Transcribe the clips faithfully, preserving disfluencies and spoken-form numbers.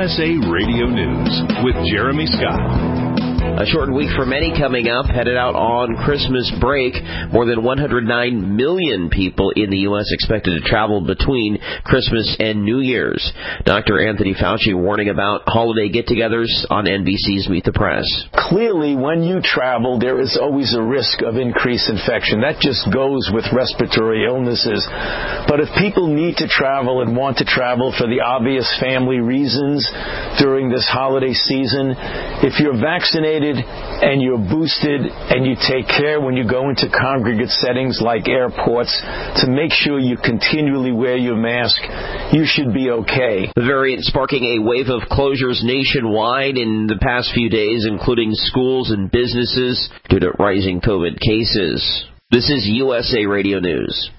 S A Radio News with Jeremy Scott. A short week for many coming up, headed out on Christmas break. More than one hundred nine million people in the U S expected to travel between Christmas and New Year's. Doctor Anthony Fauci warning about holiday get-togethers on N B C's Meet the Press. Clearly, when you travel, there is always a risk of increased infection. That just goes with respiratory illnesses. But if people need to travel and want to travel for the obvious family reasons during this holiday season, if you're vaccinated and you're boosted and you take care when you go into congregate settings like airports to make sure you continually wear your mask, you should be okay. The variant sparking a wave of closures nationwide in the past few days, including schools and businesses due to rising COVID cases. This is U S A Radio News.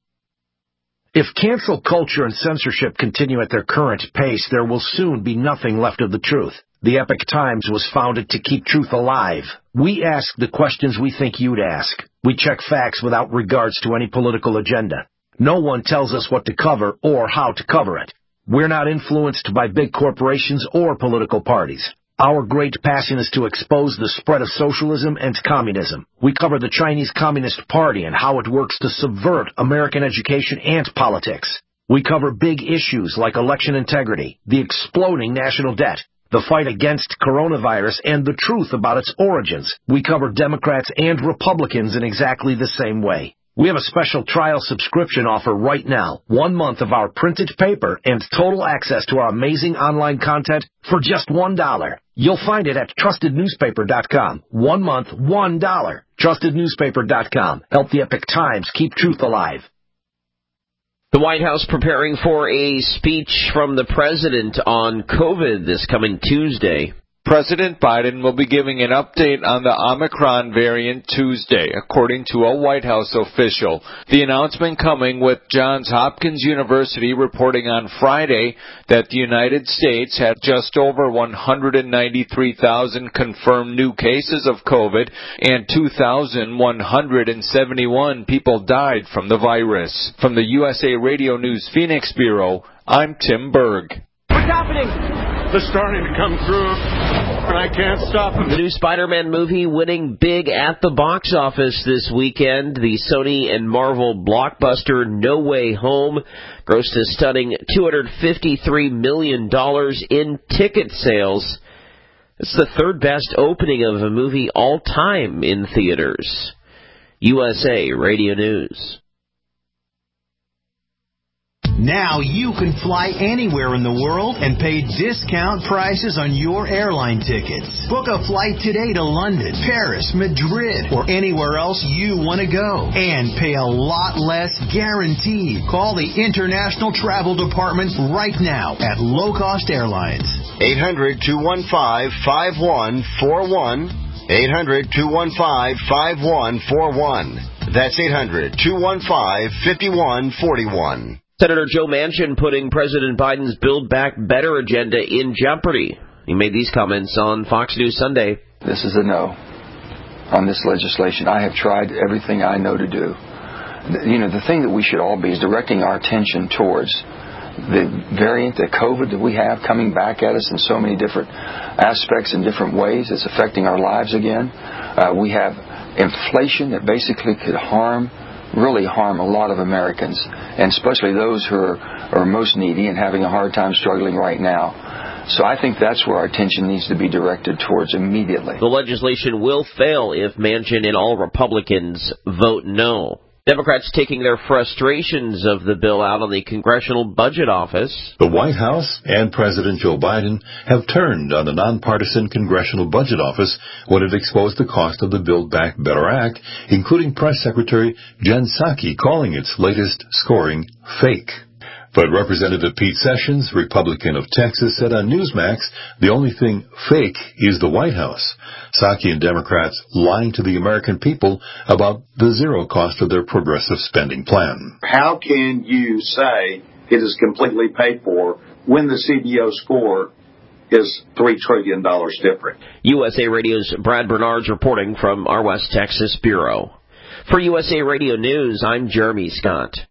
If cancel culture and censorship continue at their current pace, there will soon be nothing left of the truth. The Epoch Times was founded to keep truth alive. We ask the questions we think you'd ask. We check facts without regards to any political agenda. No one tells us what to cover or how to cover it. We're not influenced by big corporations or political parties. Our great passion is to expose the spread of socialism and communism. We cover the Chinese Communist Party and how it works to subvert American education and politics. We cover big issues like election integrity, the exploding national debt, the fight against coronavirus, and the truth about its origins. We cover Democrats and Republicans in exactly the same way. We have a special trial subscription offer right now. One month of our printed paper and total access to our amazing online content for just one dollar. You'll find it at trusted newspaper dot com. One month, one dollar. trusted newspaper dot com. Help the Epoch Times keep truth alive. The White House preparing for a speech from the president on COVID this coming Tuesday. President Biden will be giving an update on the Omicron variant Tuesday, according to a White House official. The announcement coming with Johns Hopkins University reporting on Friday that the United States had just over one hundred ninety-three thousand confirmed new cases of COVID and two thousand one hundred seventy-one people died from the virus. From the U S A Radio News Phoenix Bureau, I'm Tim Berg. What's happening? They're starting to come through, and I can't stop them. The new Spider-Man movie winning big at the box office this weekend. The Sony and Marvel blockbuster No Way Home grossed a stunning two hundred fifty-three million dollars in ticket sales. It's the third best opening of a movie all time in theaters. U S A Radio News. Now you can fly anywhere in the world and pay discount prices on your airline tickets. Book a flight today to London, Paris, Madrid, or anywhere else you want to go. And pay a lot less guaranteed. Call the International Travel Department right now at Low Cost Airlines. eight hundred, two one five, five one four one. eight hundred, two one five, five one four one. That's eight hundred, two one five, five one four one. Senator Joe Manchin putting President Biden's Build Back Better agenda in jeopardy. He made these comments on Fox News Sunday. This is a no on this legislation. I have tried everything I know to do. You know, the thing that we should all be is directing our attention towards the variant, the COVID that we have coming back at us in so many different aspects and different ways. It's affecting our lives again. Uh, we have inflation that basically could harm really harm a lot of Americans, and especially those who are, are most needy and having a hard time struggling right now. So I think that's where our attention needs to be directed towards immediately. The legislation will fail if Manchin and all Republicans vote no. Democrats taking their frustrations of the bill out on the Congressional Budget Office. The White House and President Joe Biden have turned on the nonpartisan Congressional Budget Office when it exposed the cost of the Build Back Better Act, including Press Secretary Jen Psaki calling its latest scoring fake. But Representative Pete Sessions, Republican of Texas, said on Newsmax the only thing fake is the White House. Psaki and Democrats lying to the American people about the zero cost of their progressive spending plan. How can you say it is completely paid for when the C B O score is three trillion dollars different? U S A Radio's Brad Bernard's reporting from our West Texas Bureau. For U S A Radio News, I'm Jeremy Scott.